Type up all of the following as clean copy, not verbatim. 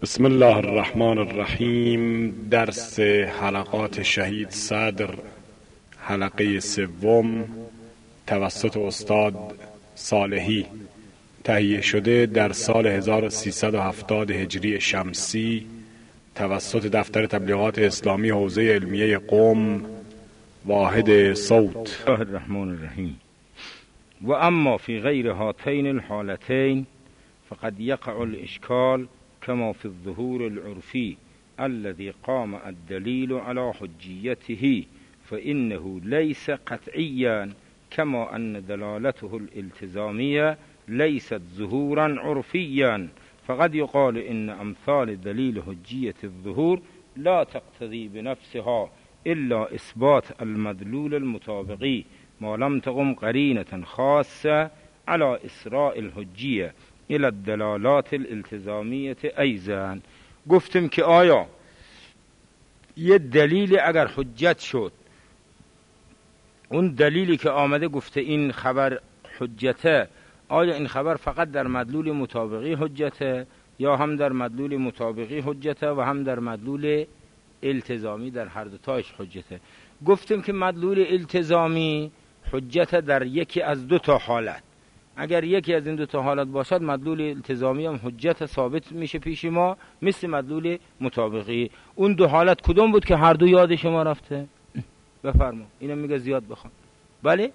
بسم الله الرحمن الرحیم. درس حلقات شهید صدر، حلقه سوم، توسط استاد صالحی، تهیه شده در سال 1370 هجری شمسی توسط دفتر تبلیغات اسلامی حوزه علمیه قم، واحد صوت. الله الرحمن الرحیم. و اما فی غیر هاتین الحالتین فقد یقع الاشکال كما في الظهور العرفي الذي قام الدليل على حجيته فإنه ليس قطعيا كما أن دلالته الالتزامية ليست ظهورا عرفيا، فقد يقال إن أمثال دليل حجية الظهور لا تقتضي بنفسها إلا إثبات المدلول المطابقي ما لم تقم قرينة خاصة على إسراء الحجية الى الدلالات الالتزامیه ایضا. گفتیم که آیا یه دلیل اگر حجت شد، اون دلیلی که آمده گفته این خبر حجته، آیا این خبر فقط در مدلول مطابقی حجته یا هم در مدلول مطابقی حجته و هم در مدلول التزامی، در هر دو تاش حجته؟ گفتیم که مدلول التزامی حجت در یکی از دو تا حالت. اگر یکی از این دو تا حالت باشد مدلول التزامی هم حجت ثابت میشه پیش ما مثل مدلول مطابقی. اون دو حالت کدوم بود که هر دو یاد شما رفته؟ بفرما. اینم میگه زیاد بخوام. بله؟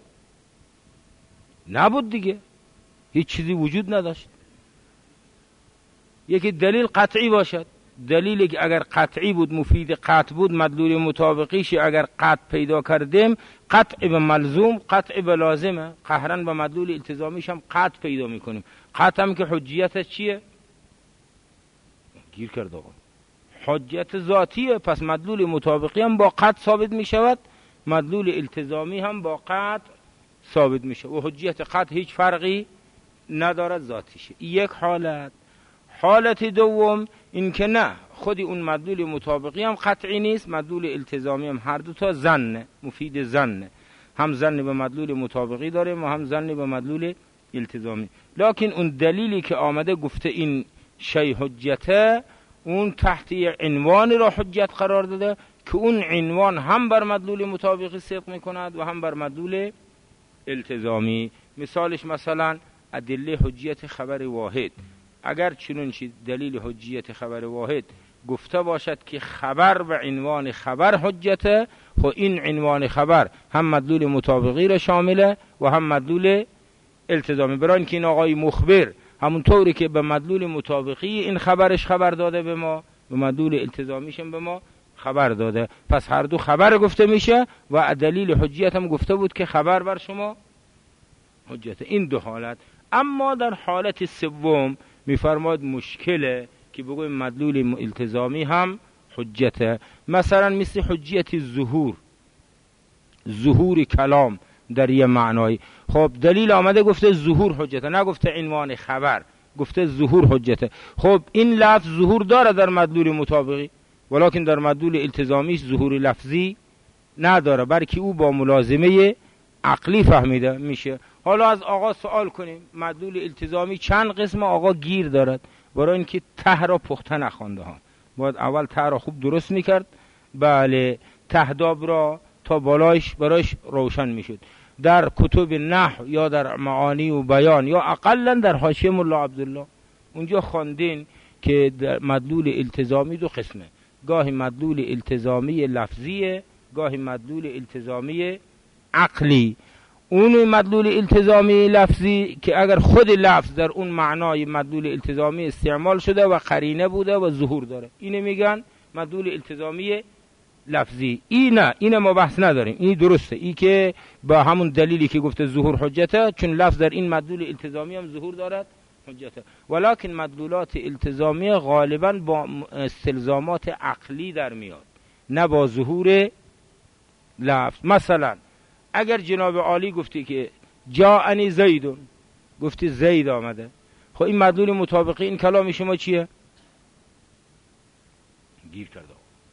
نبود دیگه، هیچ چیزی وجود نداشت. یکی دلیل قطعی باشد، دلیلی که اگر قطعی بود مفید قطع بود، مدلول مطابقیش اگر قطع پیدا کردیم قطع به ملزوم، قطع به لازمه، قهرن به مدلول التزامیش هم قطع پیدا میکنیم. قطع هم که حجیتش چیه؟ گیر کرد آقا، حجت ذاتیه، پس مدلول مطابقی هم با قطع ثابت میشود، مدلول التزامی هم با قطع ثابت میشه و حجیت قطع هیچ فرقی ندارد ذاتیشه. یک حالت. حالت دوم این که نه، خودی اون مدلول مطابقی هم قطعی نیست، مدلول التزامی هم هر دو تا ظنه، مفید ظنه، هم ظن به مدلول مطابقی داریم و هم ظن به مدلول التزامی. لکن اون دلیلی که آمده گفته این شی حجته، اون تحت عنوان را حجت قرار داده که اون عنوان هم بر مدلول مطابقی صدق میکند و هم بر مدلول التزامی. مثالش مثلا ادله حجیت خبر واحد. اگر چنانچه دلیل حجیت خبر واحد گفته باشد که خبر و عنوان خبر حجته، خب این عنوان خبر هم مدلول مطابقی را شامله و هم مدلول التزامی. برای اینکه این آقای مخبر همونطوری که به مدلول مطابقی این خبرش خبر داده به ما، به مدلول التزامیش هم به ما خبر داده، پس هر دو خبر گفته میشه و دلیل حجیت هم گفته بود که خبر بر شما حجته. این دو حالت. اما در حالت سوم میفرماد مشکله که بگویم مدلول التزامی هم حجته، مثلا مثل حجیت ظهور کلام در یه معنایی. خب دلیل آمده گفته ظهور حجته، نگفته عنوان خبر، گفته ظهور حجته. خب این لفظ ظهور داره در مدلول مطابقی، ولکن در مدلول التزامیش ظهور لفظی نداره، بلکه او با ملازمه عقلی فهمیده میشه. حالا از آقا سوال کنیم مدلول التزامی چند قسم؟ آقا گیر دارد، برای اینکه ته را پخته نخوانده ها، باید اول ته را خوب درست میکرد، بله، تهداب را تا بالایش برایش روشن میشد. در کتب نحو یا در معانی و بیان یا اقلا در حاشیه ملا عبدالله اونجا خواندین که در مدلول التزامی دو قسمه، گاهی مدلول التزامی لفظیه، گاهی مدلول التزامی عقلی. اون مدلول التزامی لفظی که اگر خود لفظ در اون معنای مدلول التزامی استعمال شده و قرینه بوده و ظهور داره، اینه میگن مدلول التزامی لفظی. این ما بحث نداریم، این درسته، این که با همون دلیلی که گفته ظهور حجته، چون لفظ در این مدلول التزامی هم ظهور دارد حجته. ولکن مدلولات التزامی غالبا با استلزامات عقلی در میاد، نه با ظهور لفظ. مثلا اگر جناب عالی گفتی که جاءنی زیدون، گفتی زید آمده، خب این مدلول مطابقی این کلام شما چیه؟ گیر کرده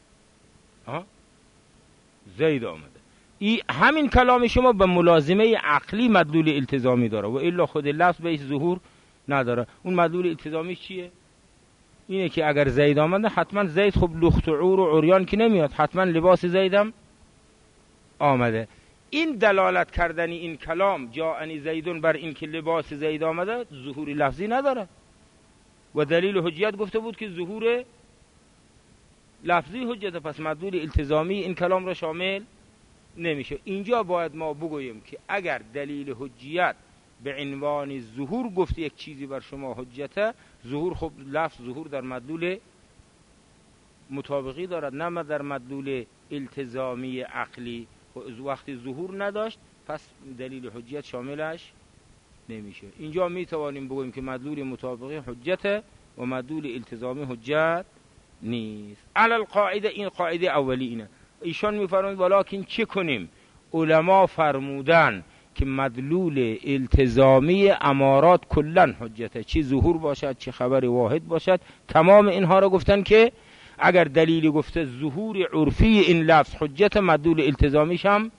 زید آمده. این همین کلام شما به ملازمه عقلی مدلول التزامی داره و الا خود لفظ بهش ظهور نداره. اون مدلول التزامی چیه؟ اینه که اگر زید آمده حتما زید خب لخت و عور و عریان که نمیاد، حتما لباس زیدم آمده. این دلالت کردنی این کلام جاءنی زیدون بر این که لباس زید آمده ظهوری لفظی نداره و دلیل حجیت گفته بود که ظهور لفظی حجت، پس مدلول التزامی این کلام را شامل نمیشه. اینجا باید ما بگوییم که اگر دلیل حجیت به عنوان ظهور گفته یک چیزی بر شما حجته، ظهور خب لفظ ظهور در مدلول مطابقی دارد نه در مدلول التزامی عقلی. وقتی ظهور نداشت پس دلیل حجیت شاملش نمیشه. اینجا می توانیم بگوییم که مدلول مطابقی حجته و مدلول التزامی حجت نیست. علی القاعده، این قاعده اولی اینه. ایشان میفرمایند ولکن چه کنیم؟ علما فرمودن که مدلول التزامی امارات کلن حجته، چی ظهور باشد چه خبر واحد باشد، تمام اینها را گفتن که اگر دلیلی گفته ظهور عرفی این لفظ حجت، مدلول التزامیش هم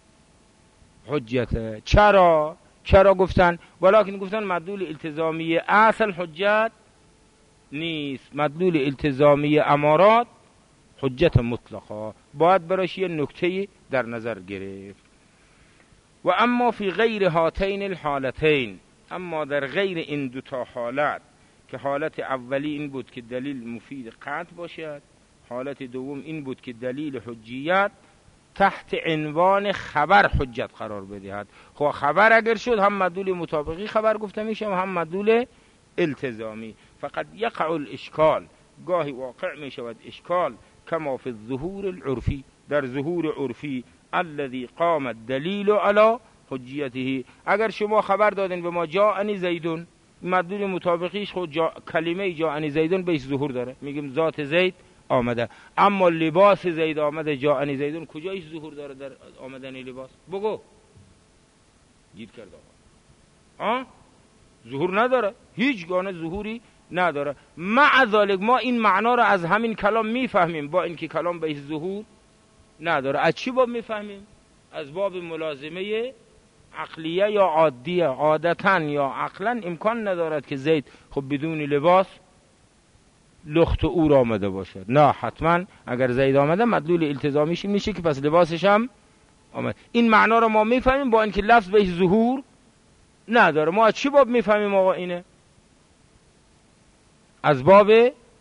حجته. چرا گفتن؟ ولکن گفتن مدلول التزامی اصل حجت نیست، مدلول التزامی امارات حجت مطلقه. باید براش یه نکته در نظر گرفت. و اما فی غیر هاتین الحالتین، اما در غیر این دوتا حالت که حالت اولی این بود که دلیل مفید قطع باشد، حالت دوم این بود که دلیل حجیت تحت عنوان خبر حجت قرار بدهد. خب خبر اگر شد هم مدلول مطابقی خبر گفته میشه و هم مدلول التزامی. فقط یقع الاشکال، گاهی واقع می شود اشکال، کما فی الظهور العرفی، در ظهور عرفی الذي قام الدلیل علی حجیته. اگر شما خبر دادین به ما جاءنی زیدون، مدلول مطابقیش خود کلمه جاءنی زیدون بهش ظهور داره، میگیم ذات زید آمده. اما لباس زید آمده جاءنی زیدون کجایش ظهور داره در آمدن لباس؟ بگو. گیر کرد آقا ظهور نداره، هیچ گونه ظهوری نداره. مع ذالک ما این معنا رو از همین کلام میفهمیم، با اینکه کلام بهش ظهور نداره. از چی باب میفهمیم؟ از باب ملازمه عقلیه یا عادیه. عادتا یا عقلا امکان ندارد که زید خب بدون لباس لخت و عور آمده باشد، نه حتما اگر زید آمده مدلول التزامیش میشه که پس لباسش هم آمده. این معنا رو ما میفهمیم با اینکه لفظ بهش ظهور نداره. ما از چی باب میفهمیم آقا اینه؟ از باب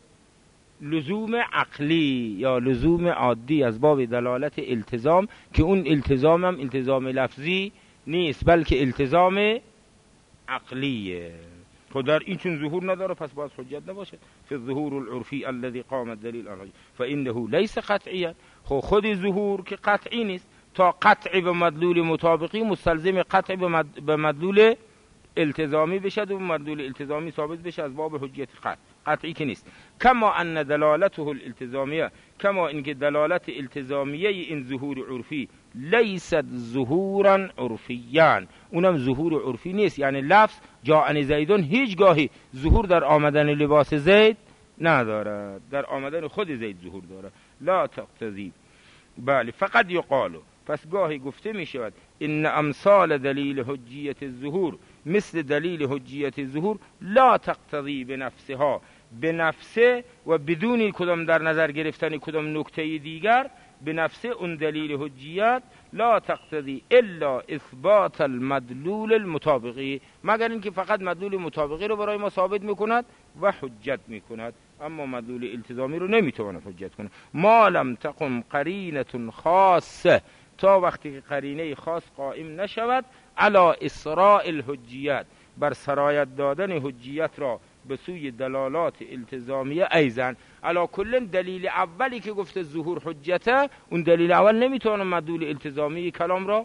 لزوم عقلی یا لزوم عادی، از باب دلالت التزام، که اون التزام هم التزام لفظی نیست بلکه التزام عقلیه. خود در این چون ظهور نداره پس باید حجت نباشد. فی الظهور العرفی الذي قام الدلیل علیه فانه لیس قطعیا. خود ظهور که قطعی نیست، تا قطع به مدلول مطابقی مستلزم قطع به مدلول التزامی بشد و مدلول التزامی ثابت بشه از باب حجیت قطعی که نیست. کما ان دلالته الالتزامیه، کما اینکه دلالت التزامیه این ظهور عرفی لیست ظهورا عرفیان، اونم ظهور عرفی نیست. یعنی لفظ جاءنی زیدون هیچگاهی ظهور در آمدن لباس زید نداره، در آمدن خود زید ظهور داره. لا تقتضی، بله فقط یقالو، پس گاهی گفته می شود ان امثال دلیل حجیت الظهور، مثل دلیل حجیت ظهور، لا تقتضی بنفسها، به نفسه و بدون کدام در نظر گرفتن کدام نکته دیگر، به نفسه اون دلیل حجیت لا تقتضی الا اثبات المدلول المطابقی، مگر اینکه فقط مدلول مطابقی رو برای ما ثابت میکند و حجت میکند، اما مدلول التزامی رو نمیتواند حجت کنه. ما لم تقم قرینه خاصه، تا وقتی که قرینه خاص قائم نشود، علی اسراء الحجیت، بر سرایت دادن حجیت را به سوی دلالات التزامیه. ایزن علا کل دلیل اولی که گفته ظهور حجته، اون دلیل اول نمیتونه مدلول التزامی کلام را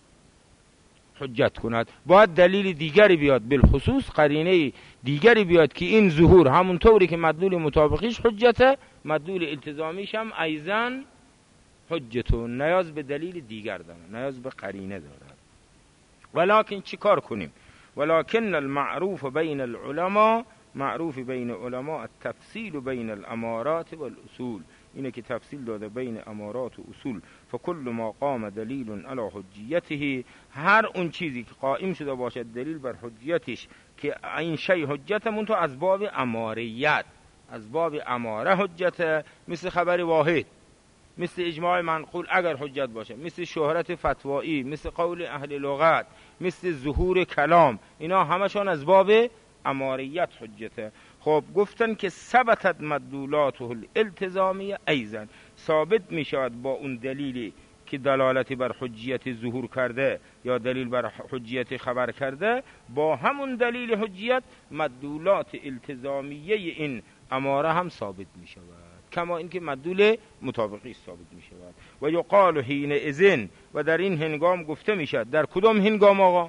حجت کند، باید دلیل دیگری بیاد، بالخصوص قرینه دیگری بیاد که این ظهور همون طوری که مدلول مطابقیش حجته، مدلول التزامیش هم ایزن حجتون، نیاز به دلیل دیگر داره، نیاز به قرینه داره. ولکن چی کار کنیم؟ ولکن المعروف بین العلماء، معروف بین علماء التفصیل بین الامارات والاصول، اینه که تفصیل داده بین امارات و اصول. فکل ما قام دلیل علی حجیته، هر اون چیزی که قائم شده باشد دلیل بر حجیتش، که این شی حجتمون تو از باب اماریت، از باب اماره حجته، مثل خبر واحد، مثل اجماع منقول اگر حجت باشه، مثل شهرت فتوایی، مثل قول اهل لغت، مثل ظهور کلام، اینا همشون از باب اماریت حجته. خب گفتن که ثبتت مدلولاته الالتزامیه ایضا، ثابت می شود با اون دلیلی که دلالتی بر حجیت ظهور کرده یا دلیل بر حجیت خبر کرده، با همون دلیل حجیت مدلولات التزامیه این اماره هم ثابت می شود، کما اینکه مدلول مطابقی ثابت می شود. و یقال حین اذن، و در این هنگام گفته می شود. در کدام هنگام آقا؟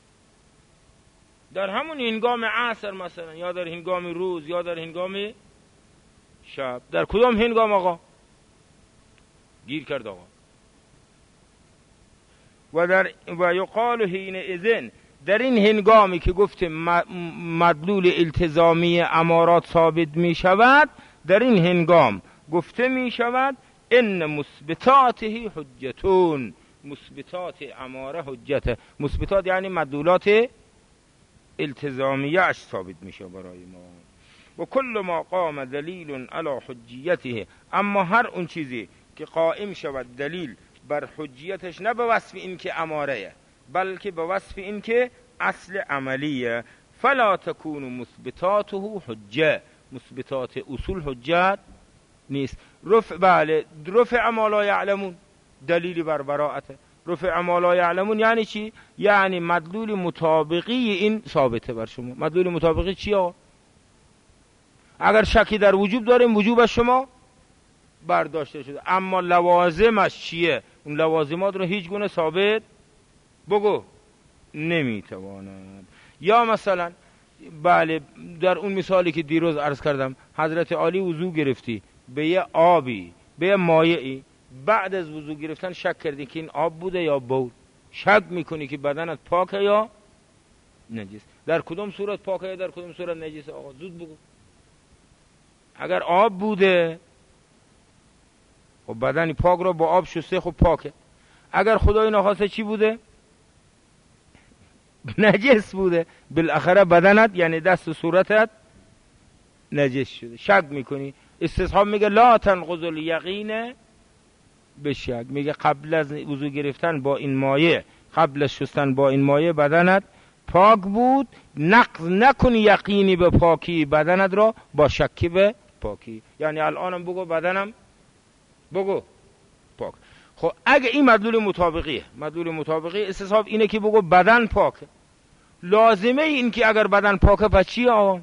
در همون هنگام عصر مثلا، یا در هنگام روز، یا در هنگام شب. در کدام هنگام آقا؟ گیر کرد آقا. و یقال حین اذن، در این هنگامی که گفته مدلول التزامی امارات ثابت می شود، در این هنگام گفته می شود ان مثبتاته حجتون، مثبتات اماره حجته. مثبتات یعنی مدلولات التزامیه اش ثابت میشه برای ما. و کل ما قام دلیل علی حجیته، اما هر اون چیزی که قائم شود دلیل بر حجیتش، نه به وصف این که اماره، بلکه به وصف این که اصل عملیه، فلا تکون مثبتاته حجه، مثبتات اصول حجت نیست. رفع ما لا یعلمون دلیلی بر براءته. رفع ما لا یعلمون یعنی چی؟ یعنی مدلول مطابقی این ثابته بر شما. مدلول مطابقی چی آقا؟ اگر شکی در وجوب داریم، وجوب از شما برداشته شده، اما لوازمش چیه؟ اون لوازمات رو هیچ گونه ثابت بگو نمیتواند. یا مثلا بله، در اون مثالی که دیروز عرض کردم، حضرت عالی وضو گرفتی به یه آبی، به یه مایعی، بعد از وضو گرفتن شک کردی که این آب بوده یا بول، شک میکنی که بدنت پاکه یا نجس. در کدوم صورت پاکه یا در کدوم صورت نجس آقا؟ زود بگو. اگر آب بوده خب بدنی پاک رو با آب شسته، خب پاکه. اگر خدای نخواسته چی بوده؟ نجس بوده، بالاخره بدنت یعنی دست و صورتت نجس شده، شک میکنی. استصحاب میگه لا تنقض الیقین بشک، میگه قبل از وضو گرفتن با این مایه، قبل از شستن با این مایه بدنت پاک بود، نقض نکن یقینی به پاکی بدنت را با شکی به پاکی. یعنی الانم بگو بدنم بگو پاک. خب اگه این مدلول مطابقیه، مدلول مطابقی استصحاب اینه که بگو بدن پاکه، لازمه این که اگر بدن پاکه پس چیه آقا؟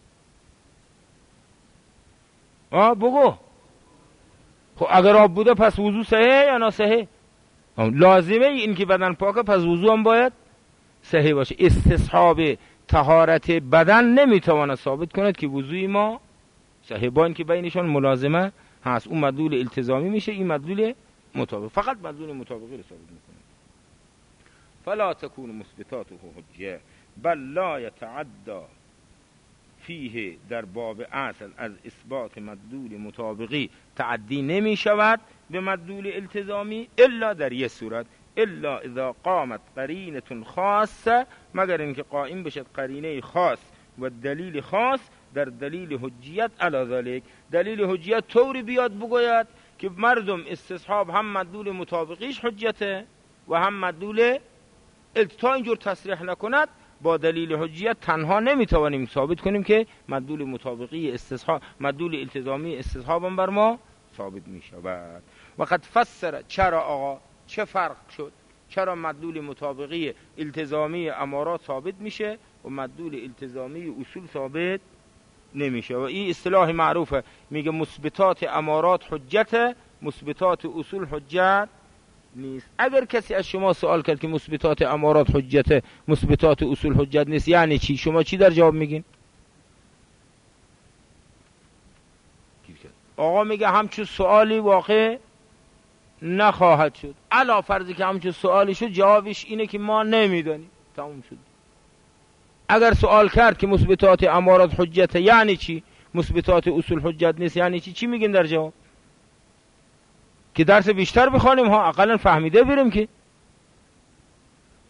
بگو. خب اگر آب بوده پس وضو صحیح یا ناصحیح؟ لازمه این که بدن پاکه پس وضو هم باید صحیح باشه. استصحاب طهارت بدن نمیتواند ثابت کند که وضوی ما صحیح، با این که بینشان ملازمه هست. اون مدلول التزامی میشه، این مدلول مطابق، فقط مدلول مطابقی رو ثابت میکنه. فلا تكون مثبتاته حجه بل لا يتعدى فیه، در باب اصل از اثبات مدلول مطابقی تعدی نمی شود به مدلول التزامی، الا در یک صورت، الا اذا قامت قرینه خاصه، مگر اینکه قائم بشد قرینه خاص و دلیل خاص در دلیل حجیت علی ذلک. دلیل حجیت طوری بیاد بگوید که مردم استصحاب هم مدلول مطابقیش حجته و هم مدلول تا اینجور تصریح نکند، با دلیل حجیت تنها نمیتوانیم ثابت کنیم که مدلول مطابقی استصحاب، مدلول التزامی استصحاب هم بر ما ثابت می شود. وقد فسر، چرا آقا؟ چه فرق شد؟ چرا مدلول مطابقی التزامی امارات ثابت میشه و مدلول التزامی اصول ثابت نمیشه؟ و این اصطلاح معروفه، میگه مثبتات امارات حجت، مثبتات اصول حجت نیست. اگر کسی از شما سوال کرد که مثبتات امارات حجت، مثبتات اصول حجت نیست، یعنی چی؟ شما چی در جواب میگین؟ آقا میگه همچون سوالی واقع نخواهد شد. علا فرضی که همچون سوالی شد، جوابش اینه که ما نمیدانیم، تموم شد. اگر سوال کرد که مثبتات امارات حجت یعنی چی، مثبتات اصول حجت نیست یعنی چی میگین در جواب؟ که درس بیشتر بخوانیم ها، اقلا فهمیده بریم که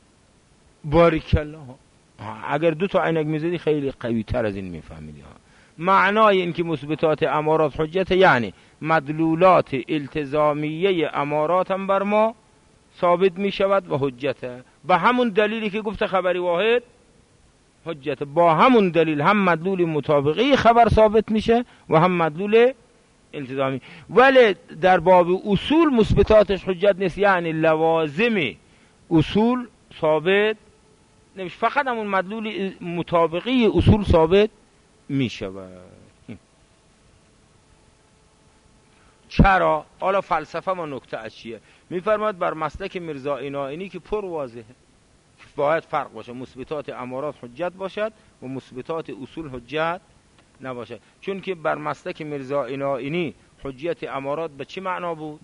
باریکالله ها. اگر 2 تا عینک میزدی خیلی قوی تر از این میفهمیدی ها. معنای این که مثبتات امارات حجت یعنی مدلولات التزامیه امارات هم بر ما ثابت می شود و حجته. با همون دلیلی که گفته خبری واحد حجت، با همون دلیل هم مدلول مطابقی خبر ثابت میشه و هم مدلول التزامی. ولی در باب اصول مثبتاتش حجت نیست، یعنی لوازم اصول ثابت نمیشه، فقط همون مدلول مطابقی اصول ثابت میشود. چرا؟ حالا فلسفه و نکته از چیه؟ میفرماد بر مسلک میرزا عنایینی که پر واضحه باید فرق باشه، مثبتات امارات حجت باشد و مثبتات اصول حجت نباشد. چون که بر مسلک میرزا عنایینی حجت امارات به چه معنا بود؟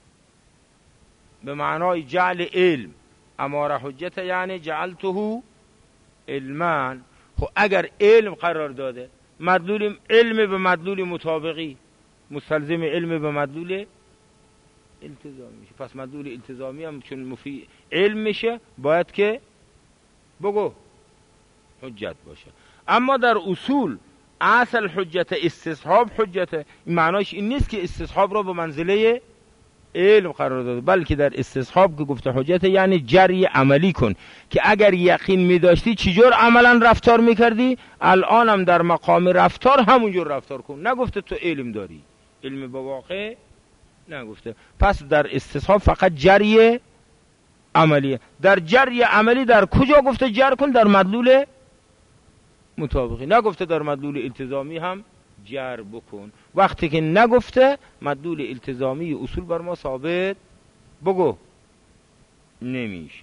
به معنای جعل علم. اماره حجت یعنی جعلته علما. خب اگر علم قرار داده، مدلول علم به مدلول مطابقی مستلزم علم به مدلول التزامی میشه، پس مدلول التزامی هم چون مفید علم میشه باید که بگو حجت باشه. اما در اصول اصل حجت استصحاب حجت، این معناش این نیست که استصحاب رو به منزله علم قرار داده، بلکه در استصحاب که گفته حجت یعنی جری عملی کن که اگر یقین می داشتی چجور عملا رفتار میکردی، الان هم در مقام رفتار همونجور رفتار کن. نگفته تو علم داری، علم به واقع نگفته. پس در استصحاب فقط جری عملیه. در جری عملی در کجا گفته جر کن؟ در مدلول مطابقی. نگفته در مدلول التزامی هم جر بکن. وقتی که نگفته مدلول التزامی اصول بر ما ثابت بگو نمیشه.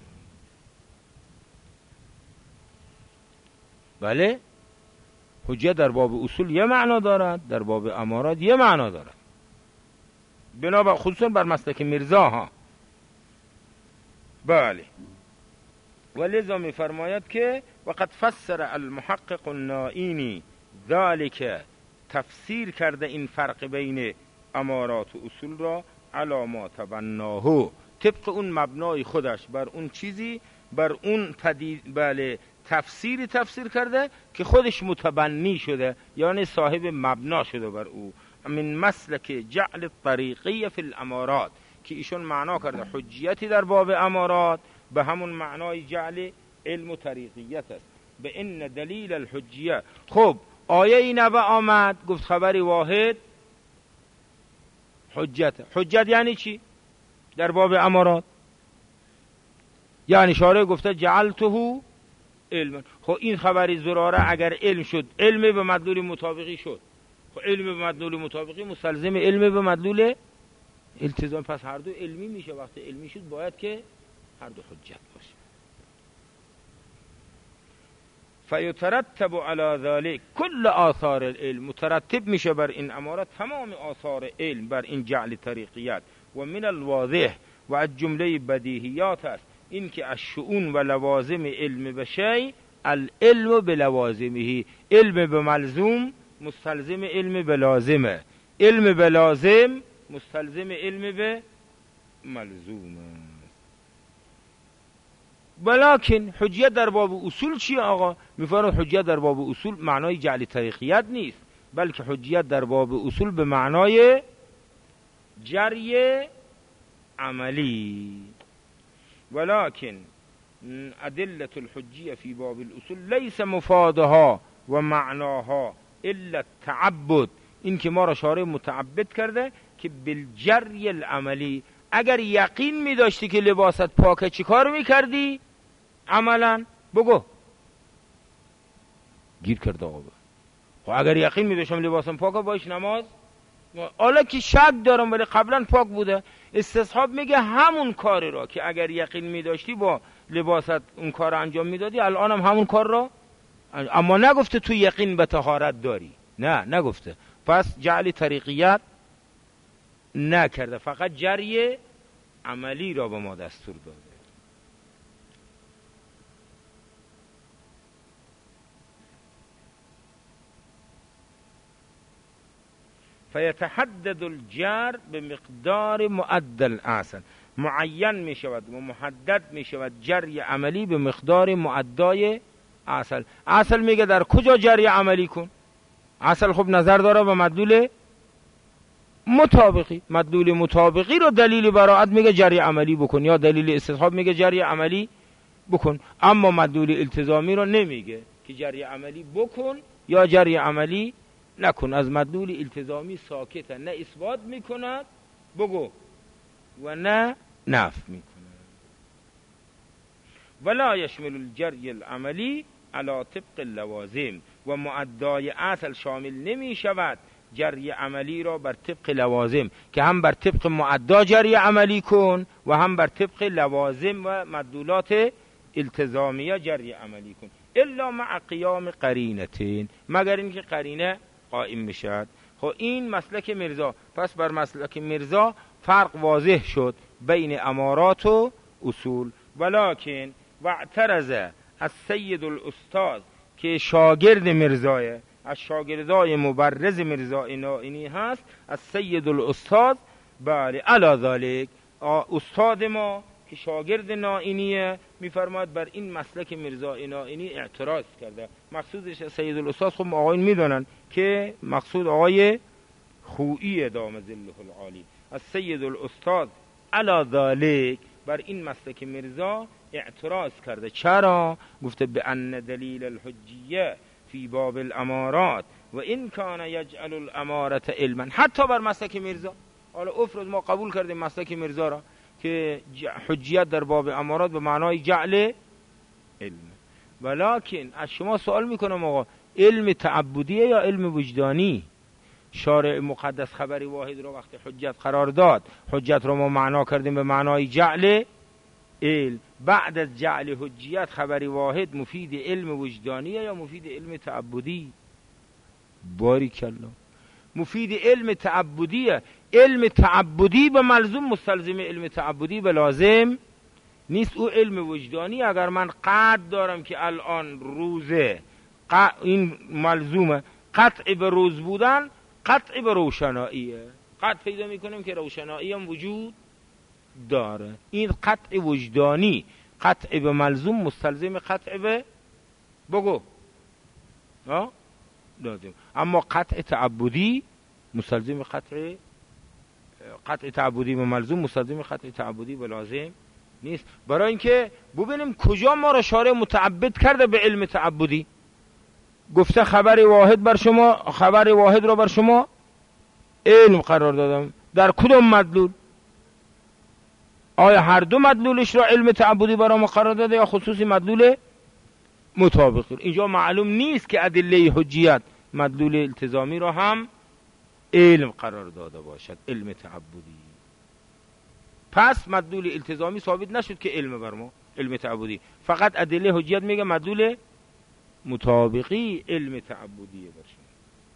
بله حجت در باب اصول یه معنا دارد، در باب امارات یه معنا دارد، بنابر خصوصا بر مسلک میرزا ها. بله ولذا می فرماید که وقد فسر المحقق النائینی ذالک، تفسیر کرده این فرق بین امارات و اصول را علی ما تبناه، طبق اون مبنای خودش، بر اون چیزی، بر اون بله تفسیر کرده که خودش متبنی شده، یعنی صاحب مبنا شده بر او. من مسلک جعل الطریقی فی الامارات، که ایشون معنا کرده حجیتی در باب امارات به همون معنای جعل علم و طریقیت است. به ان دلیل الحجیه. خب آیه ای نبه آمد گفت خبری واحد حجت. حجت یعنی چی در باب امارات؟ یعنی شارع گفته جعلته علم. خب این خبری زراره اگر علم شد، علم به مدلول مطابقی شد، خب علم به مدلول مطابقی مستلزم علم به مدلول التزام، پس هر دو علمی میشه. وقتی علمی شد باید که هر دو حجت باشه. فیترتب علی ذلک کل آثار العلم، مترتب میشه بر این امارات تمام آثار علم بر این جعل طریقیت. و من الواضح و از جمله بدیهیات است این که از شؤون و لوازم علم به شیء العلم بلوازمه، علم به ملزوم مستلزم علم به لازمه، علم به لازم مستلزم علم به ملزومه. بلکن حجیت در باب اصول چیه آقا؟ میفرماید حجیت در باب اصول معنای جعل طریقیت نیست، بلکه حجیت در باب اصول به معنای جری عملی. ولكن ادله الحجیه فی باب الاصول لیس مفادها و معناها الا التعبد، این که ما را شارع متعبد کرده که بالجری العملی. اگر یقین می داشتی که لباست پاکه چی کار می کردی؟ عملا بگو گیر کرده آقا. خب اگر یقین می داشتم لباسم پاکه باش نماز، حالا که شک دارم ولی قبلا پاک بوده، استصحاب میگه همون کاری را که اگر یقین می داشتی با لباست اون کار انجام میدادی الان هم همون کار را، اما نگفته تو یقین به طهارت داری، نه نگفته. پس جعل طریقیت نکرده، فقط جری عملی را به ما دستور داده. فیتحدد الجر به مقدار معدل اصل، معین می شود و محدد می شود جری عملی به مقدار معدای اصل. اصل میگه در کجا جری عملی کن؟ اصل خب نظر داره به مدلول مطابقی. مدلول مطابقی رو دلیل براعت میگه جری عملی بکن، یا دلیل استصحاب میگه جری عملی بکن، اما مدلول التزامی رو نمیگه که جری عملی بکن یا جری عملی نکن. از مدلول التزامی ساکته، نه اثبات میکند بگو و نه نفی میکند. ولا یشمل الجری العملی علی طبق اللوازم، و معدای اصل شامل نمی شود جری عملی را بر طبق لوازم، که هم بر طبق معدا جری عملی کن و هم بر طبق لوازم و مدلولات التزامیه جری عملی کن، الا مع قیام قرینتین، مگر اینکه قرینه قائم میشد. خب این مسلک مرزا. پس بر مسلک مرزا فرق واضح شد بین امارات و اصول. ولکن واعترض از سید الاستاذ که شاگرد مرزایه، از شاگردای مبرز مرزای نائینی هست، از سید الاستاذ، بله علی ذالک، استاد ما که شاگرد نائینیه میفرماد بر این مسلک مرزای نائینی اعتراض کرده. مقصودش سید الاستاذ خب آقایون میدونن که مقصود آقای خویی دام ظله العالی. از سید الاستاذ علی ذالک، بر این مسلک مرزا اعتراض کرده. چرا؟ گفته به ان دلیل الحجیه فی باب الامارات و این کان یجعل الامارت علما. حتی بر مسلک مرزا، حالا افرض ما قبول کردیم مسلک مرزا را که حجیت در باب امارات به معنای جعل علم، ولکن از شما سوال میکنم آقا، علم تعبدیه یا علم وجدانی؟ شارع مقدس خبری واحد رو وقتی حجت قرار داد، حجت رو ما معنا کردیم به معنای جعل علم. بعد از جعل حجیت خبری واحد مفید علم وجدانیه یا مفید علم تعبدی؟ باریکالله، مفید علم تعبدیه. علم تعبدی به ملزوم مستلزم علم تعبدی به لازم نیست. او علم وجدانی، اگر من قطع دارم که الان روزه، این ملزومه، قطع به روز بودن قطع به روشناییه، قطع پیدا میکنیم که روشنایی هم وجود داره. این قطع وجدانی، قطع به ملزوم مستلزم قطع به بگو لازم. اما قطع تعبدی مستلزم قطع تعبدی به ملزوم مستلزم قطع تعبدی به لازم نیست. برای اینکه ببینیم کجا ما را شارع متعبد کرده به علم تعبدی. گفته خبر واحد بر شما، خبر واحد را بر شما علم قرار دادم. در کدام مدلول؟ آیا هر دو مدلولش را علم تعبدی برای ما قرار داده یا خصوصی مدلول مطابقی؟ اینجا معلوم نیست که ادله حجیت مدلول التزامی را هم علم قرار داده باشد، علم تعبدی. پس مدلول التزامی ثابت نشد که علم بر ما، علم تعبدی. فقط ادله حجیت میگه مدلول مطابقی علم تعبدیه بر شما.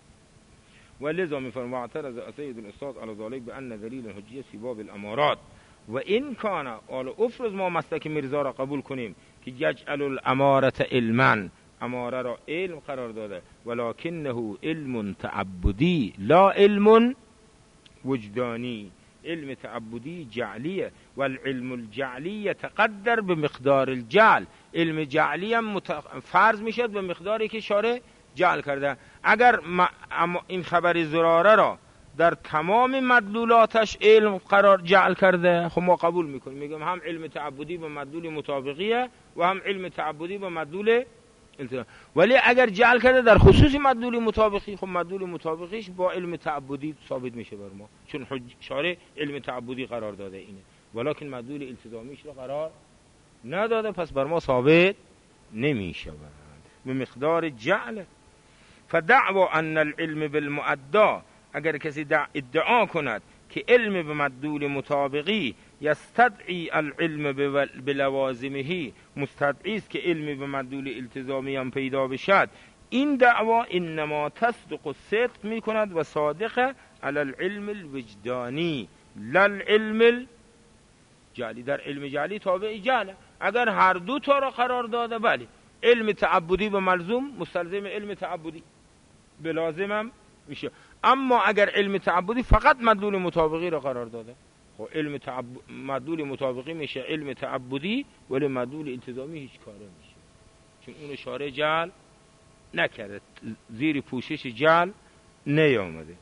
ولذا میفرماید واعترض سید الاستاذ علی ذلك بان دلیل حجیت فی باب الامارات و این کان، حالا افرض ما مسلک مرزا را قبول کنیم که یجعل الامارت علما، اماره را علم قرار داده، ولکنه علم تعبدی لا علم وجدانی. علم تعبدی جعلیه و العلم الجعلی یتقدر به مقدار الجعل. علم جعلی هم فرض میشد به مقداری که شارع جعل کرده. اگر این خبر زراره را در تمام مدلولاتش علم قرار جعل کرده، خب ما قبول میکنیم، میگم هم علم تعبدی به مدلول مطابقیه و هم علم تعبدی به مدلول التزام. ولی اگر جعل کرده در خصوص مدلول مطابقی، خب مدلول مطابقیش با علم تعبدی ثابت میشه بر ما، چون شارع علم تعبدی قرار داده اینه، ولکن مدلول التزامیش رو قرار نداده، پس بر ما ثابت نمیشه به مقدار جعل. فدعوا ان العلم بالمؤدا، اگر کسی ادعا کند که علم به مدلول مطابقی یستدعی العلم بلوازمه، مستدعی است که علم به مدلول التزامی هم پیدا بشد، این دعوا انما تصدق و صدق می کند و صادق علی العلم الوجدانی لا العلم الجعلی. در علم جعلی تابع جعل. اگر هر دو تا را قرار داده، بله، علم تعبدی به ملزوم مستلزم علم تعبدی به لازم هم میشه. اما اگر علم تعبدی فقط مدلول مطابقی را قرار داده، خب علم مدلول مطابقی میشه علم تعبدی، ولی مدلول التزامی هیچ کاره میشه، چون اون شارع جعل نکرده، زیر پوشش جعل نیامده.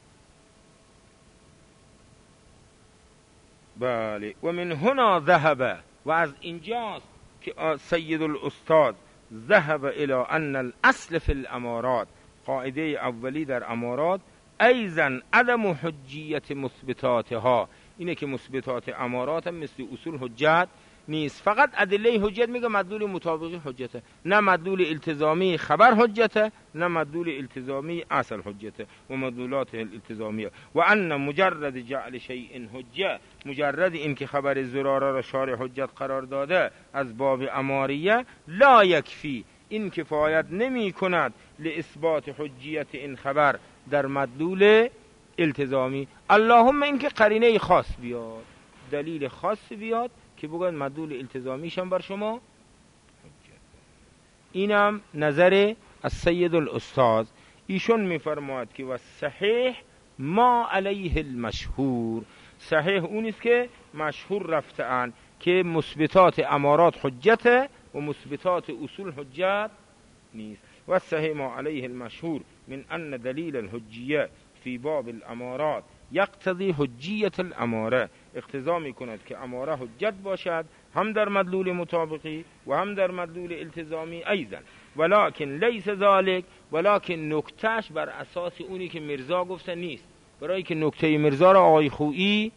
بله. و من هنا ذهب، و از اینجاست که سید الاستاد ذهب الى ان الاصل فی الامارات، قاعده اولی در امارات، ایضا عدم حجیت مثبتاتها، اینه که مثبتات امارات هم مثل اصول حجت نیست. فقط ادله حجت میگه مدلول مطابقی حجته، نه مدلول التزامی خبر حجته، نه مدلول التزامی اصل حجته و مدلولات الالتزامیه. و ان مجرد جعل شیء حجه، مجرد این که خبر زراره را شارع حجت قرار داده از باب اماریه، لا یکفی، این کفایت نمی کند لاثبات حجیت این خبر در مدلول التزامی. اللهم این که قرینه خاص بیاد، دلیل خاص بیاد که بگن مدلول التزامیشم بر شما حجت. اینم نظر از سید الاستاذ. ایشون میفرماید که و صحیح ما علیه المشهور، صحیح اونیست که مشهور رفته‌اند که مثبتات امارات حجته و مثبتات اصول حجت نیست. و صحیح ما علیه المشهور من ان دلیل الحجیه فی باب الامارات یقتضی حجیت الاماره، اقتضا می کند که اماره حجت باشد هم در مدلول مطابقی و هم در مدلول التزامی ایضا. ولکن لیس ذالک، ولکن نکتهش بر اساس اونی که مرزا گفته نیست، برای که نکته مرزا را آقای خویی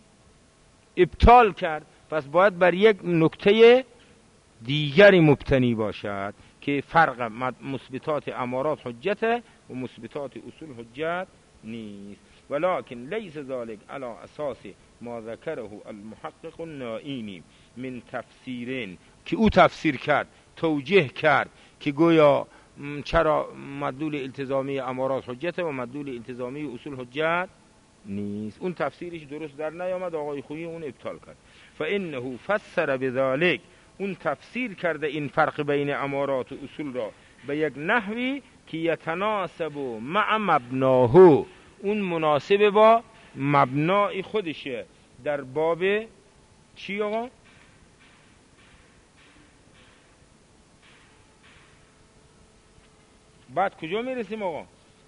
ابطال کرد، پس باید بر یک نکته دیگری مبتنی باشد که فرق مثبتات امارات حجته و مثبتات اصول حجت نیست. ولكن ليس ذلك على اساس ما ذكره المحقق النائینی من تفسیرین، که او تفسیر کرد، توجیه کرد که گویا چرا مدلول التزامی امارات حجته و مدلول التزامی اصول حجت نیست. اون تفسیرش درست در نیامد، آقای خویی اون ابطال کرد. فانه فسر بذلك، اون تفسیر کرده این فرق بین امارات و اصول را به یک نحوی که یتناسب مع مبناه، اون مناسب با مبنای خودشه. در باب چی آقا؟ بعد کجا میرسیم آقا؟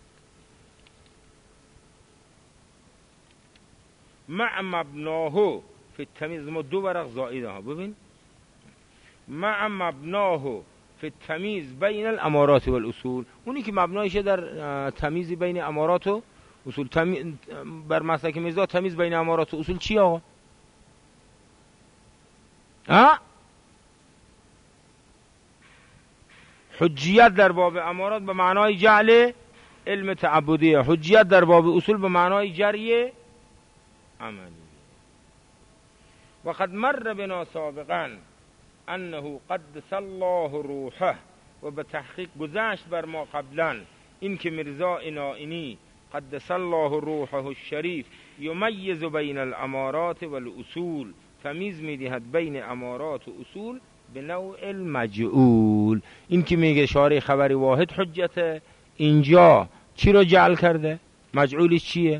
مع مبناه فی التمیز، ما دو ورق زائده ها، ببین مع مبناه فی التمیز بین الامارات و الاصول، اونی که مبنایشه در تمیز بین امارات و اصول. بر مسلک مرزا تمیز بین امارات و اصول چی آقا؟ حجیت در باب امارات به معنای جعل علم تعبدیه، حجیت در باب اصول به معنای جری عملی. وقد مر بنا سابقا انه قدس الله روحه، و به تحقیق گذشت بر ما قبلا این که مرزا نائینی قدس الله روحه الشریف یمیز بین الامارات و الاصول، تمیز میدهد بین امارات و اصول به نوع المجعول. این که میگه شارع خبر واحد حجته، اینجا چی رو جعل کرده؟ مجعولش چیه؟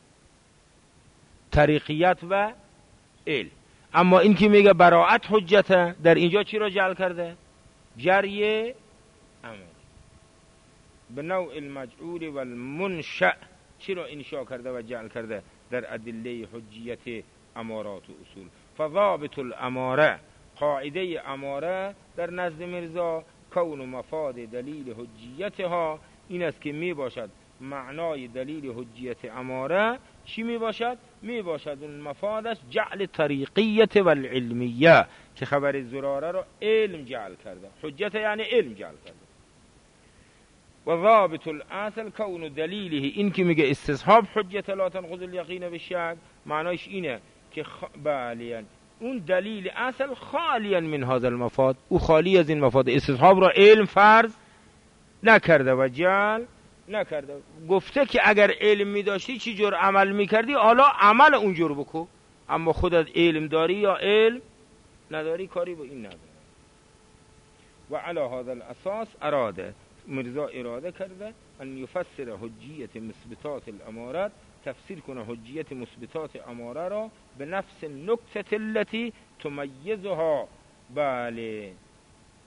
طریقیت و علم. اما این که میگه براءت حجته، در اینجا چی رو جعل کرده؟ جری عمل. به نوع المجعول و المنشأ، چی رو انشاء کرده و جعل کرده؟ در ادله حجیت امارات و اصول. فضابط الاماره، قاعده اماره در نزد مرزا کون و مفاد دلیل حجیتها، این است که می باشد معنای دلیل حجیت اماره چی می باشد؟ می باشد اون مفادش جعل طریقیت و العلمیه، که خبر زراره رو علم جعل کرده، حجت یعنی علم جعل کرده. و ضابط الاصل کون دلیله، این که میگه استصحاب حجت لا تنقض الیقین بالشک، معنایش اینه که بالین اون دلیل اصل خالیا من هذا المفاد، او خالی از این مفاد، استصحاب را علم فرض نکرده و جعل نکرده. گفته که اگر علم میداشتی چی جور عمل میکردی، حالا عمل اونجور بکو، اما خودت علم داری یا علم نداری کاری با این نداره. و علی هذا الاساس اراده، مرزا اراده کرده ان یفسر حجیت مثبتات الامارات، تفسیر کنه حجیت مثبتات اماره را به نفس نکته التي تمیزها، بله،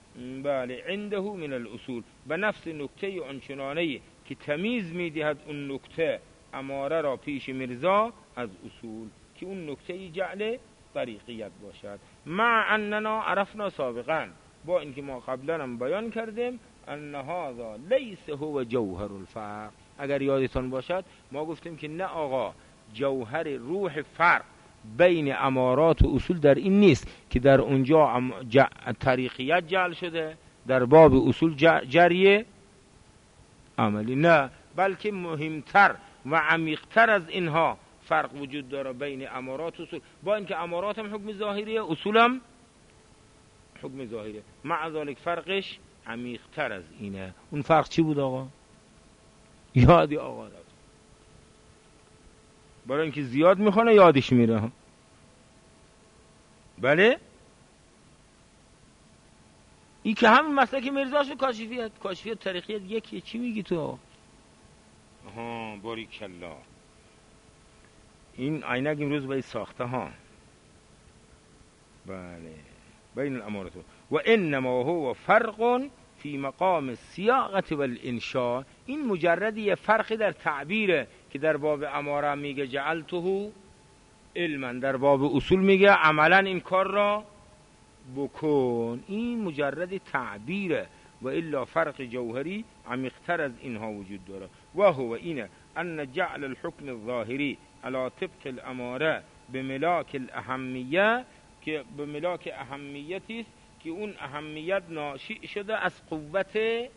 بله عنده من الاصول، به نفس نکته آنچنانه که تمیز میدهد اون نکته اماره را پیش مرزا از اصول، که اون نکته جعل طریقیت باشد. مع اننا عرفنا سابقا، با اینکه ما قبلا هم بیان کردیم ان هذا لیس هو جوهر الفرق. اگر یادتان باشد ما گفتیم که نه آقا، جوهر روح فرق بین امارات و اصول در این نیست که در اونجا طریقیت جعل شده، در باب اصول جریه عملی، نه، بلکه مهمتر و عمیقتر از اینها فرق وجود داره بین امارات و اصول. با اینکه امارات هم حکم ظاهریه، اصول هم حکم ظاهریه، مع ذلك فرقش عمیقتر از اینه. اون فرق چی بود آقا؟ یادی آقا رفت، برای اینکه زیاد میخونه یادش میره. بله این که همین مسلک مرزاش و کاشفیت طریقیت یکی. چی میگی تو آقا؟ ها باریکالله، این عینک امروز باید ساخته ها. بله بین الامارات و انما هو فرق فی مقام الصیاغه والانشاء. این مجرد یه فرقی در تعبیره که در باب اماره میگه جعلته علما، در باب اصول میگه عملا این کار را بکن. این مجرد تعبیره و الا فرق جوهری عمیق‌تر از اینها وجود داره. و هو اینه ان جعل الحکم الظاهری على طبق الاماره بملاک الاهمیه، که به ملاک اهمیتی است که اون اهمیت ناشئ شده از قوت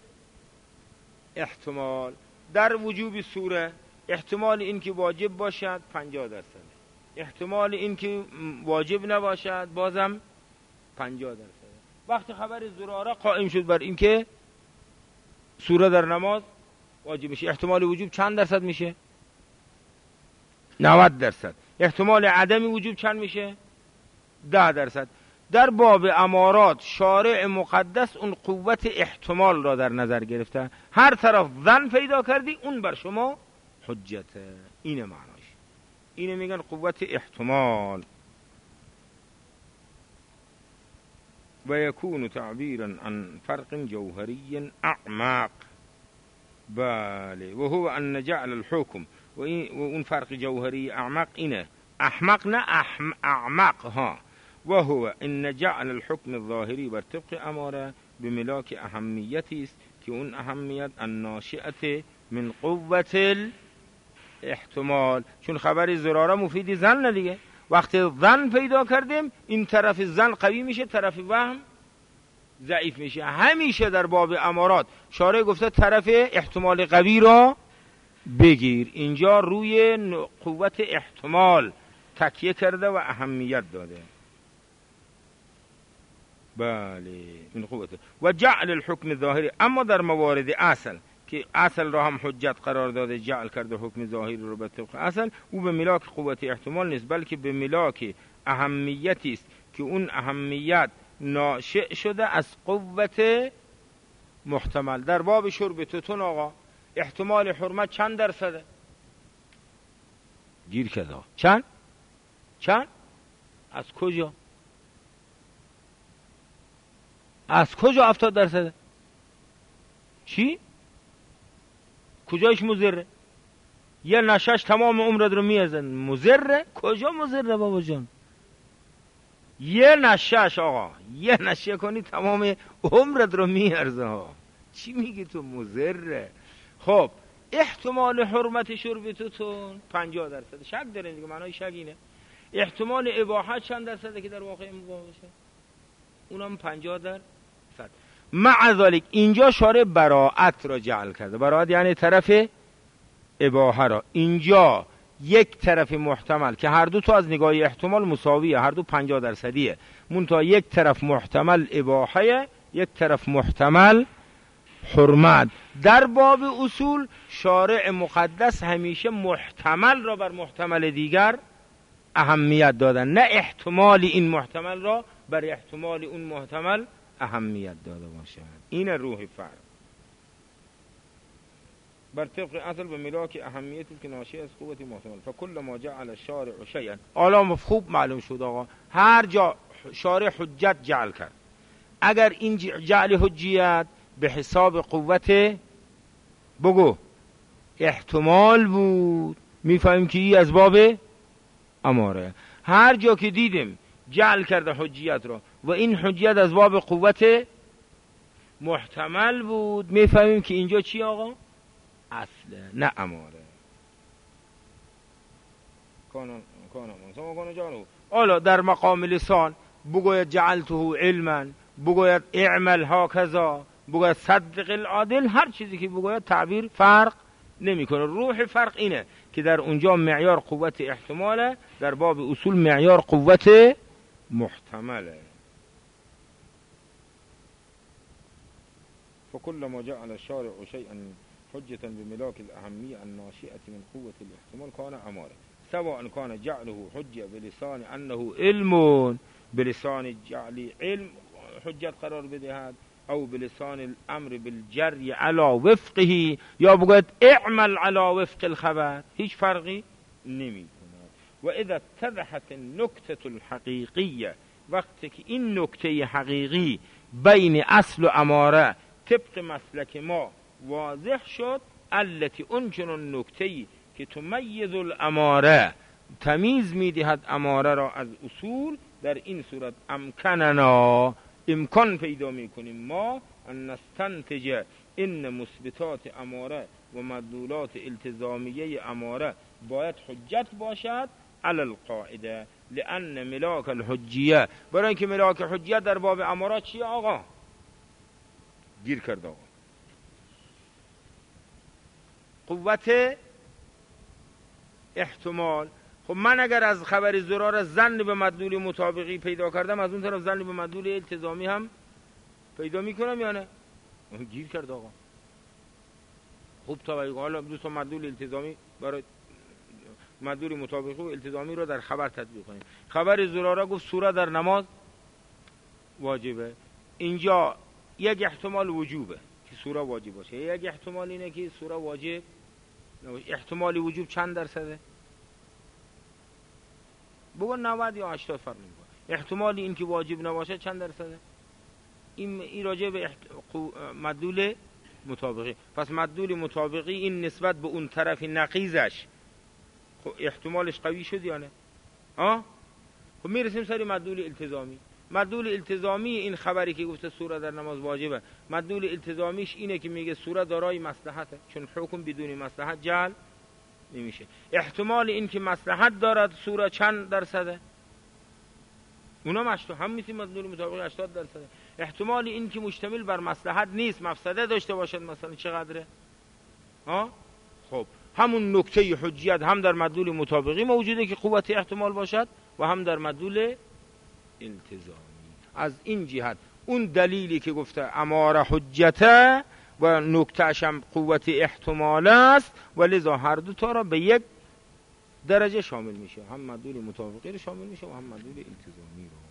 احتمال. در وجوب سوره احتمال این که واجب باشد 50%، احتمال این که واجب نباشد بازم 50%. وقتی خبر زراره قائم شد بر این که سوره در نماز واجب میشه، احتمال وجوب چند درصد میشه؟ 90%. احتمال عدم وجوب چند میشه؟ 10%. در باب امارات شارع مقدس اون قوت احتمال را در نظر گرفته، هر طرف ظن پیدا کردی اون بر شما حجته. اینه معناش، اینه میگن قوت احتمال. و یکون تعبیرا عن فرق جوهری اعمق. بله و هو ان جعل الحكم، و اون فرق جوهری اعمق اینه، احمق نه اعمق ها. و هو ان جعل الحكم الظاهری بر طبق اماره بملاک اهمیتی است که اون اهمیت الناشئه من قوت الاحتمال. چون خبر زراره مفید ظن دیگه، وقتی ظن پیدا کردیم این طرف ظن قوی میشه، طرف وهم ضعیف میشه. همیشه در باب امارات شارع گفته طرف احتمال قوی را بگیر، اینجا روی قوت احتمال تکیه کرده و اهمیت داده. بله این قوته. و جعل الحکم ظاهری، اما در موارد اصل که اصل را هم حجت قرار داده، جعل کرده حکم ظاهری رو به طبق اصل، او به ملاک قوت احتمال نیست، بلکه به ملاک اهمیتی است که اون اهمیت ناشئ شده از قوت محتمل. در باب شرب توتون آقا احتمال حرمت چند درصده؟ گیر کرده چند؟ از کجا 70%؟ چی؟ کجایش مضره؟ یه نشش تمام عمرت رو میازن، مضره؟ کجا مضره بابا جان؟ یه نشش آقا، یه نشه کنی تمام عمرت رو میارزه ها. چی میگی تو مضره؟ خب احتمال حرمت شرب توتون 50%، شک دارین دیگه، معنای شک اینه. احتمال اباحت چند درصده که در واقع مباح بشه؟ اونم 50%. مع ذلك اینجا شارع براءت را جعل کرده. براءت یعنی طرف اباحه را. اینجا یک طرف محتمل که هر دو تا از نگاه احتمال مساویه، هر دو 50%، منتها یک طرف محتمل اباحه، یک طرف محتمل حرمت. در باب اصول شارع مقدس همیشه محتمل را بر محتمل دیگر اهمیت دادن، نه احتمال این محتمل را بر احتمال اون محتمل اهمیت داده باشد. این روح فرق بر طبق اصل به ملاک اهمیتی که ناشئ از قوت محتمل. فکل ما جعل الشارع شیئا، حالا خوب معلوم شد آقا، هر جا شارع حجت جعل کرد، اگر این جعل حجیت به حساب قوت بگو احتمال بود، میفهمیم که این از باب اماره. هر جا که دیدیم جعل کرده حجیت را و این حجیت از باب قوت محتمل بود، میفهمیم که اینجا چی آقا؟ اصله نه اماره. حالا در مقام لسان بگوید جعلته علما، بگوید اعمل هاکذا، بگوید صدق العادل، هر چیزی که بگوید تعبیر فرق نمیکنه. روح فرق اینه که در اونجا معیار قوت احتماله، در باب اصول معیار قوت محتمله. فكل ما جعل الشارع شيئا حجة بملاك الأهمية الناشئة من قوة الاحتمال كان أمارة، سواء كان جعله حجة بلسان أنه علم، بلسان الجعل علم حجة قرار بدهد، او بلسان الامر بالجری على وفقه، یا بگوید اعمل على وفق الخبر، هیچ فرقی نمی کند. و اذا اتضحت النکته الحقیقیه، وقتی که این نکته حقیقی بین اصل و اماره طبق مسلک ما واضح شد، التي اونچنان نکته‌ای که تمیز الاماره، تمیز میدهد اماره را از اصول، در این صورت امکننا، امکان پیدا میکنیم ما ان نستنتج ان مثبتات اماره و مدلولات التزامیه اماره باید حجت باشد علی القاعده، لان ملاک الحجیه، برای اینکه ملاک حجیت در باب اماره چیه آقا؟ گیر کرده آقا، قوت احتمال. خب من اگر از خبر زرار ظن به مدلول مطابقی پیدا کردم، از اون طرف ظن به مدلول التزامی هم پیدا میکنم یا نه؟ گیر کرد آقا. خوب تا حالا دوستان مدلول التزامی برای مدلول مطابقی و التزامی رو در خبر تطبیق کنیم. خبر زراره گفت سوره در نماز واجبه، اینجا یک احتمال وجوبه که سوره واجب باشه، یک احتمال اینه که سوره واجب نباشه. احتمال وجوب چند درصده؟ بگو 90 یا 80 فرق نمیکنه. احتمال این که واجب نباشه چند درصده؟ این راجع به مدلول مطابقی. پس مدلول مطابقی این نسبت به اون طرف نقیضش خب احتمالش قوی شد یا نه؟ خب میرسیم سری مدلول التزامی. مدلول التزامی این خبری که گفته سوره در نماز واجبه، مدلول التزامیش اینه که میگه سوره دارای مصلحته، چون حکم بدون مصلحت جعل نمیشه. احتمال این که مصلحت دارد سوره چند درصده؟ اونم هم میتونیم مدلول مطابقی 80 درصده. احتمال این که مشتمل بر مصلحت نیست، مفسده داشته باشد مثلا چقدره؟ خب همون نکته حجیت هم در مدلول مطابقی موجوده که قوت احتمال باشد و هم در مدلول التزامی. از این جهت اون دلیلی که گفته اماره حجته و نکتهش هم قوت احتمال است و لذا هر دو تا را به یک درجه شامل میشه، هم مدلول مطابقی رو شامل میشه و هم مدلول التزامی رو.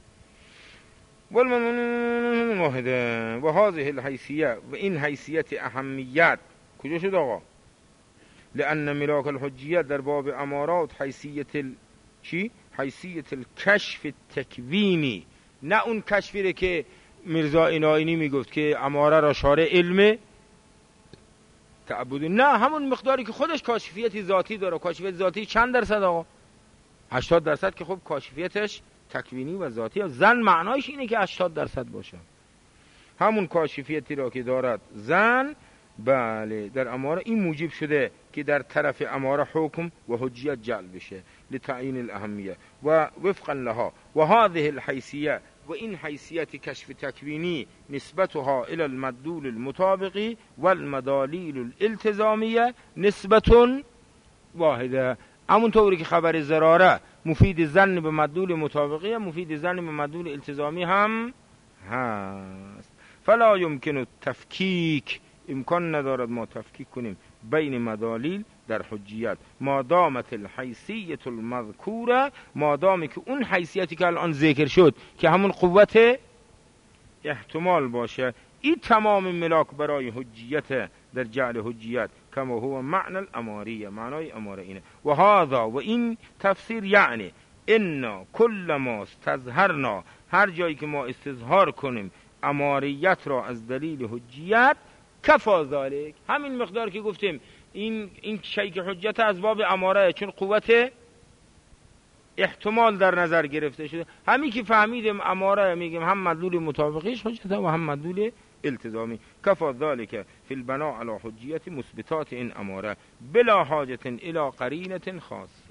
والمنون واحده و هذه الحیثیه، و این حیثیت اهمیت کجا شد آقا؟ لأن ملاک الحجیت در باب امارات حیثیت چی؟ حیثیت الکشف التکوینی، نه اون کشفی که میرزا ایناینی میگفت که اماره را شارع علم تعبدی، نه همون مقداری که خودش کاشفیت ذاتی داره. کاشفیت ذاتی چند درصد آقا؟ 80 درصد که خب کاشفیتش تکوینی و ذاتی، زن معنایش اینه که 80 درصد باشه. همون کاشفیتی را که دارد زن بله در اماره، این موجب شده که در طرف اماره حکم و حجیت جعل بشه لتعیین الاهمیه و وفقا لها. و هذه الحیثیه، و این حیثیت کشف تکوینی نسبتها الى المدلول المطابقی والمدالیل الالتزامیه نسبت واحده. همون طوری که خبر زراره مفید ظن به مدلول مطابقی، مفید ظن به مدلول التزامی هم هست. فلا یمکن التفکیک، امکان ندارد ما تفکیک کنیم بین مدالیل در حجیت ما دامت الحیثیت المذکوره، ما دامی که اون حیثیتی که الان ذکر شد که همون قوت احتمال باشه، این تمام ملاک برای حجیت در جعل حجیت کما هو معنی الاماریه، معنای اماره اینه. و هذا، و این تفسیر یعنی انا کل ما استظهرنا هر جایی که ما استظهار کنیم اماریت را از دلیل حجیت، کفا ذالک، همین مقدار که گفتیم این شیء که حجت از باب اماره، چون قوت احتمال در نظر گرفته شده، همین که فهمیدیم اماره میگیم هم مدلول مطابقیش حجت و هم مدلول التزامی. کفا ذالک فی البناء علی حجیت مثبتات این اماره بلا حاجت الی قرینة خاص.